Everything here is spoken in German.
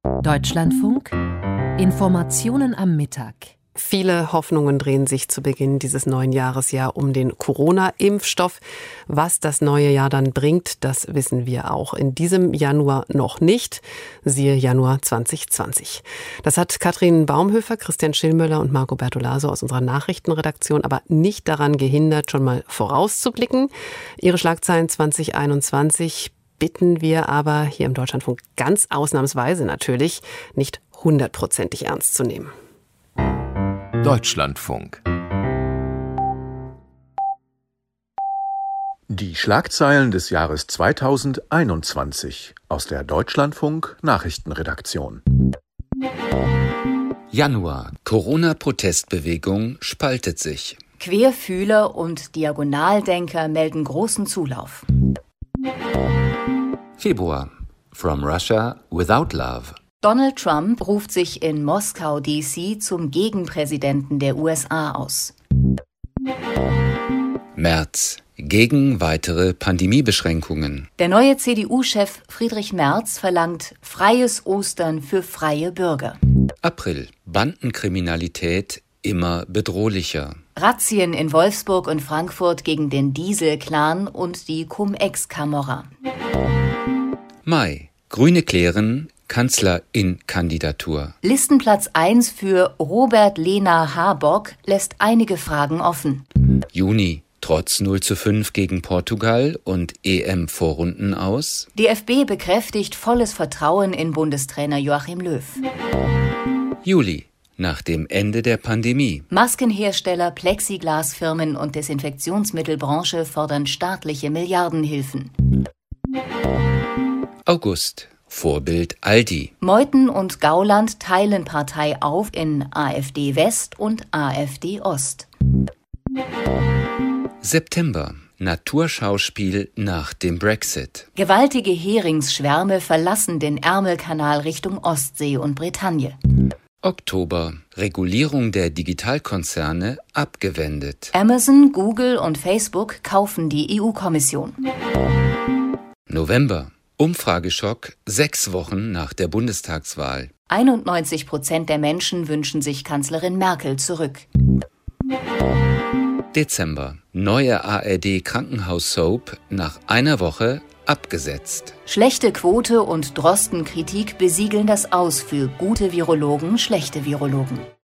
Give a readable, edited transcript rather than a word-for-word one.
Deutschlandfunk Informationen am Mittag. Viele Hoffnungen drehen sich zu Beginn dieses neuen Jahres ja um den Corona-Impfstoff. Was das neue Jahr dann bringt, das wissen wir auch in diesem Januar noch nicht. Siehe Januar 2020. Das hat Katrin Baumhöfer, Christian Schillmöller und Marco Bertolaso aus unserer Nachrichtenredaktion aber nicht daran gehindert, schon mal vorauszublicken. Ihre Schlagzeilen 2021 bitten wir aber hier im Deutschlandfunk ganz ausnahmsweise natürlich nicht 100%ig ernst zu nehmen. Deutschlandfunk. Die Schlagzeilen des Jahres 2021 aus der Deutschlandfunk Nachrichtenredaktion. Januar. Corona-Protestbewegung spaltet sich. Querfühler und Diagonaldenker melden großen Zulauf. Februar. From Russia without love. Donald Trump ruft sich in Moskau, D.C. zum Gegenpräsidenten der USA aus. März. Gegen weitere Pandemiebeschränkungen. Der neue CDU-Chef Friedrich Merz verlangt freies Ostern für freie Bürger. April. Bandenkriminalität immer bedrohlicher. Razzien in Wolfsburg und Frankfurt gegen den Diesel-Clan und die Cum-Ex-Camorra. Mai. Grüne klären Kanzlerin-Kandidatur. Listenplatz 1 für Robert Lena Habock lässt einige Fragen offen. Juni. Trotz 0:5 gegen Portugal und EM-Vorrunden aus. DFB bekräftigt volles Vertrauen in Bundestrainer Joachim Löw. Juli. Nach dem Ende der Pandemie. Maskenhersteller, Plexiglasfirmen und Desinfektionsmittelbranche fordern staatliche Milliardenhilfen. August. Vorbild Aldi. Meuthen und Gauland teilen Partei auf in AfD West und AfD Ost. September. Naturschauspiel nach dem Brexit. Gewaltige Heringsschwärme verlassen den Ärmelkanal Richtung Ostsee und Bretagne. Oktober. Regulierung der Digitalkonzerne abgewendet. Amazon, Google und Facebook kaufen die EU-Kommission. November. Umfrageschock 6 Wochen nach der Bundestagswahl. 91% der Menschen wünschen sich Kanzlerin Merkel zurück. Dezember. Neue ARD-Krankenhaus-Soap nach einer Woche abgesetzt. Schlechte Quote und Drosten-Kritik besiegeln das Aus für gute Virologen, schlechte Virologen.